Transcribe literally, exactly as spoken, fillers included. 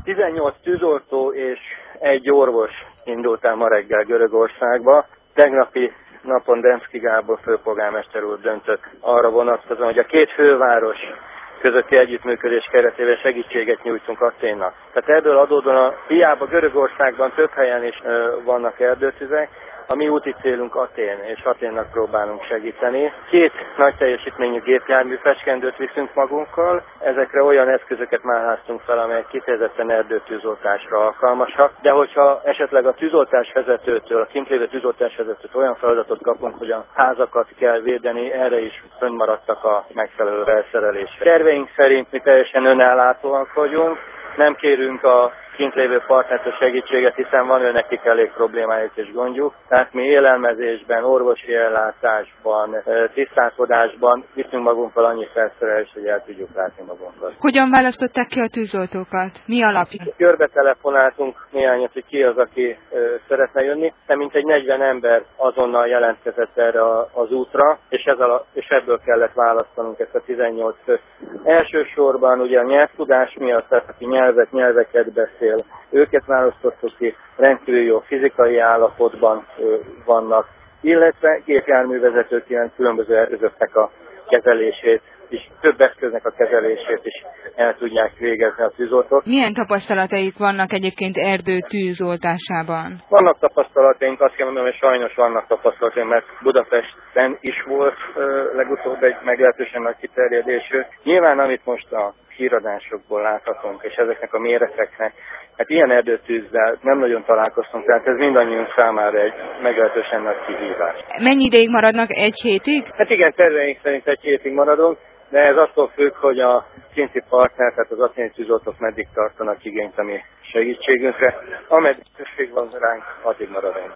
tizennyolc tűzoltó és egy orvos indult el ma reggel Görögországba. Tegnapi napon Demszky Gábor főpolgármester úr döntött arra vonatkozóan, hogy a két főváros közötti együttműködés keretében segítséget nyújtunk Athénnak. Tehát ebből adódóan hiába Görögországban több helyen is ö, vannak erdőtüzek, a mi úti célunk Athén, és Athénnak próbálunk segíteni. Két nagy teljesítményű gépjármű fecskendőt viszünk magunkkal, ezekre olyan eszközöket máláztunk fel, amelyek kifejezetten erdőtűzoltásra alkalmasak, de hogyha esetleg a tűzoltásvezetőtől, a kint lévő tűzoltásvezetőtől olyan feladatot kapunk, hogy a házakat kell védeni, erre is fönnmaradtak a megfelelő felszerelések. Terveink szerint mi teljesen önellátóak vagyunk, nem kérünk a kint lévő partnertől segítséget, hiszen van őnekik elég problémájuk és gondjuk. Tehát mi élelmezésben, orvosi ellátásban, tisztálkodásban viszünk magunkkal annyi felszerelést, hogy el tudjuk látni magunkat. Hogyan választották ki a tűzoltókat? Mi alapján? Körbe telefonáltunk néhányat, hogy ki az, aki ö, szeretne jönni, de mintegy negyven ember azonnal jelentkezett erre a, az útra, és, ez a, és ebből kellett választanunk ezt a tizennyolc főt. Elsősorban ugye a nyelvtudás miatt, tehát aki nyelvet, nyelveket beszél, őket választottuk ki, rendkívül jó fizikai állapotban ö, vannak, illetve gépjárművezetők ilyen különböző eszközöknek a kezelését, és több eszköznek a kezelését is el tudják végezni a tűzoltók. Milyen tapasztalataik vannak egyébként erdő tűzoltásában? Vannak tapasztalataink, azt kell mondanom, hogy sajnos vannak tapasztalataink, mert Budapesten is volt ö, legutóbb egy meglehetősen nagy kiterjedésű. Nyilván, amit most a híradásokból láthatunk, és ezeknek a méreteknek, hát ilyen erdőtűzzel nem nagyon találkoztunk, tehát ez mindannyiunk számára egy meglehetősen nagy kihívás. Mennyi ideig maradnak? Egy hétig? Hát igen, terveink szerint egy hétig maradunk, de ez attól függ, hogy a kinti partner, tehát az athéni tűzoltók meddig tartanak igényt a mi segítségünkre. Ameddig szükség van ránk, addig maradunk.